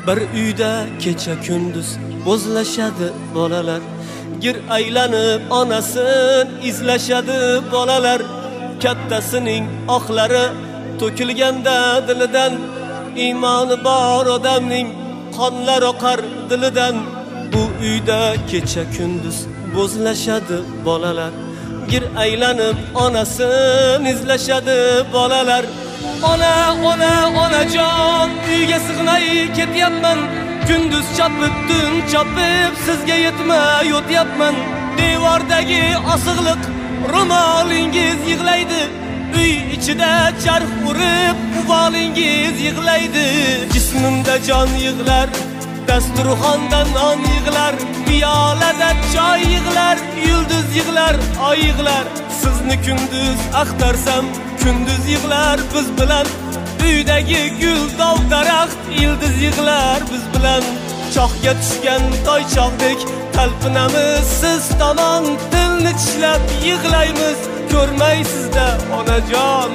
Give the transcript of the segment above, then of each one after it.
Bir uyda kecha kunduz bo'zlashadi bolalar. Gir aylanib onasin izlashadi bolalar. Kattasining oqlari to'kilganda dilidan, iymoni bor odamning qonlar oqar dilidan. Bu uyda kecha kunduz bo'zlashadi bolalar. Gir aylanib onasin izlashadi bolalar. Onajon, uyga sig'may ketyapman. Kunduz chopib, tun chopib, sizga yetmay o'tyapman. Devordagi osiqliq ro'molingiz yig'laydi. Uy ichida charx urib, uvolingiz yig'laydi. Jismimda jon yig'lar, dasturxonda non yig'lar, piyolada choy yig'lar, yulduz yig'lar, oy yig'lar. Sizni kunduz axtarsam, kunduz yig'lar biz bilan. Uydagi gul dov daraxt, yildiz yig'lar biz bilan. Choqga tushgan toychoqdek talpinamiz siz tomon. Dilni tishlab yig'laymiz, ko'rmaysizda onajon.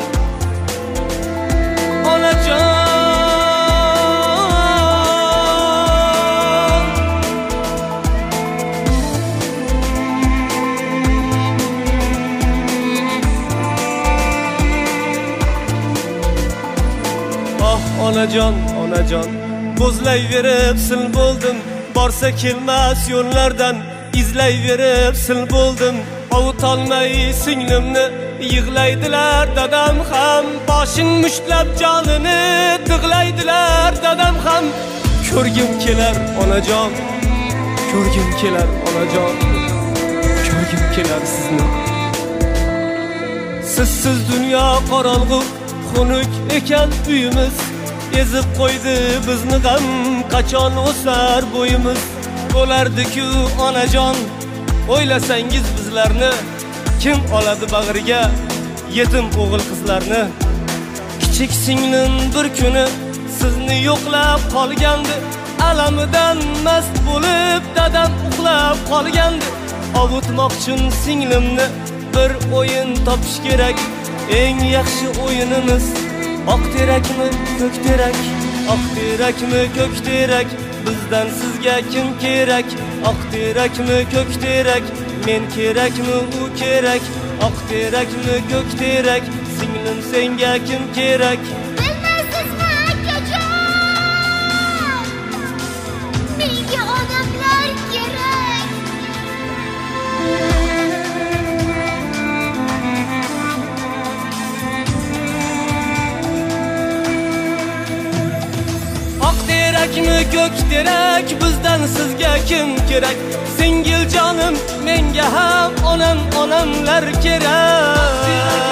Onajon, bo'zlayverib sil bo'ldim. Borsa kelmas yo'llardan izlayverib sil bo'ldim. Ovutolmay singlimni yig'laydilar dadam ham. Boshin mushtlab jonini tig'laydilar dadam ham. Ko'rgim kelar onajon, ko'rgim kelar onajon, ko'rgim kelar sizni. Sizsiz dunyo qorong'u, xunuk ekan uyimiz. Ezib qo'ydi bizni g'am, qachon o'sar bo'yimiz. Bo'lardi-ku onajon, o'ylasangiz bizlarni. Kim oladi bag'riga yetim o'g'il qizlarni? Kichik singlim bir kuni sizni yo'qlab qolgandi. Alamidan mast bo'lib dadam uxlab qolgandi. Ovutmoqchun singlimni bir o'yin topish kerak. Eng yaxshi o'yinimiz oq terakmi, ko'k terak? Oq terakmi, ko'k terak? Bizdan sizga kim kerak? Oq terakmi, ko'k terak? Men kerakmi, u kerak? Oq terakmi, ko'k terak? Singlim senga kim kerak? Bilmaysizmi akajon? Menga odamlar kerak. Terakmi, ko'k terak? Bizdan sizga kim kerak? Singil jonim, menga ham onamlar kerak.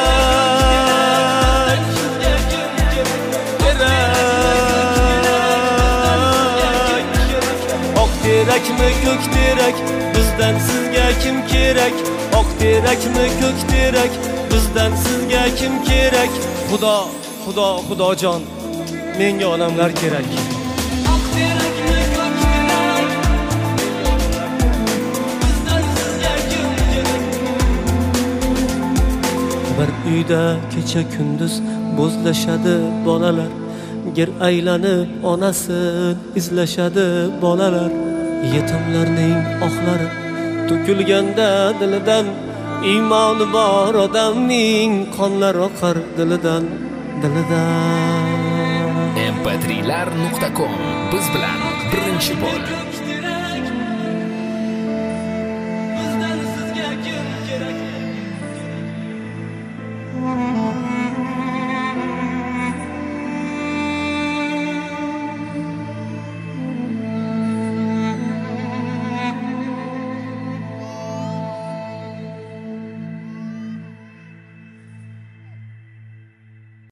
Oq terakmi, ko'k terak? Bizdan sizga kim kerak? Oq terakmi, ko'k terak? Bizdan sizga kim kerak? Xudojon, menga onamlar kerak. Bir uyda kecha kunduz bo'zlashadi bolalar. Gir aylanib onasin izlashadi bolalar. Yetimlarning oqlari to'kilganda dilidan, iymoni bor odamning qonlari oqar dilidan. mp3lar.com biz bilan birinchi bo'l.